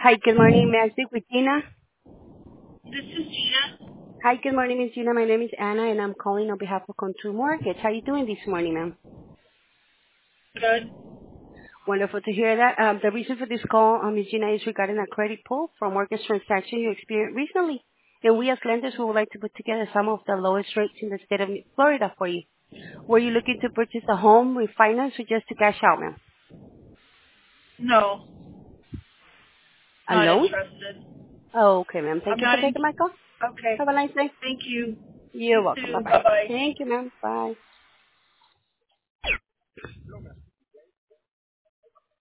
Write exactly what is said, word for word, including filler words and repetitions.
Hi, good morning. May I speak with Gina? This is Gina. Hi, good morning, Miss Gina. My name is Anna, and I'm calling on behalf of Contour Mortgage. How are you doing this morning, ma'am? Good. Wonderful to hear that. Um, the reason for this call, um, Miss Gina, is regarding a credit pull from mortgage transaction you experienced recently. And we as lenders we would like to put together some of the lowest rates in the state of Florida for you. Were you looking to purchase a home with finance or just to cash out, ma'am? No, A not loan? interested. Oh, okay, ma'am. Thank I'm you for not in. taking my call. Okay. Have a nice day. Thank you. You're You welcome. too. Bye-bye. Bye bye. Thank you, ma'am. Bye.